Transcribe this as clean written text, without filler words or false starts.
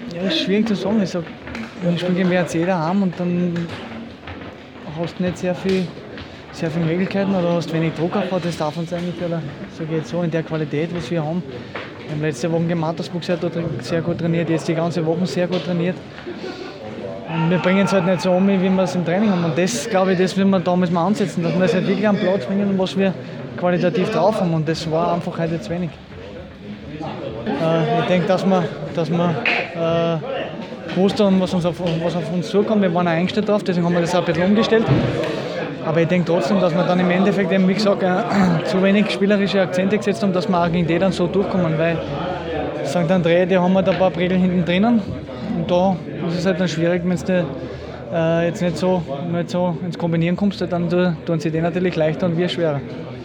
Ja, ist schwierig zu sagen. Ich sag, wir spielen gegen WRC daheim und dann hast du nicht sehr viel Möglichkeiten oder hast wenig Druck auf, das darf uns eigentlich, oder sage ich jetzt so, in der Qualität, was wir haben. Wir haben letzte Woche gegen Mattersburg sehr gut trainiert, jetzt die ganze Woche sehr gut trainiert. Und wir bringen es halt nicht so um, wie wir es im Training haben. Und das, glaube ich, das müssen wir damals mal ansetzen, dass wir es halt wirklich am Platz bringen, was wir qualitativ drauf haben. Und das war einfach heute zu wenig. Ich denke, dass wir gewusst haben, was auf uns zukommt. Wir waren auch eingestellt drauf, deswegen haben wir das auch ein bisschen umgestellt. Aber ich denke trotzdem, dass wir dann im Endeffekt eben, wie gesagt, zu wenig spielerische Akzente gesetzt haben, dass wir auch gegen die dann so durchkommen. Weil St. Andrea, die haben halt ein paar Prägel hinten drinnen. Und da ist es halt dann schwierig, wenn du jetzt nicht so ins Kombinieren kommst, dann tun sie die natürlich leichter und wir schwerer.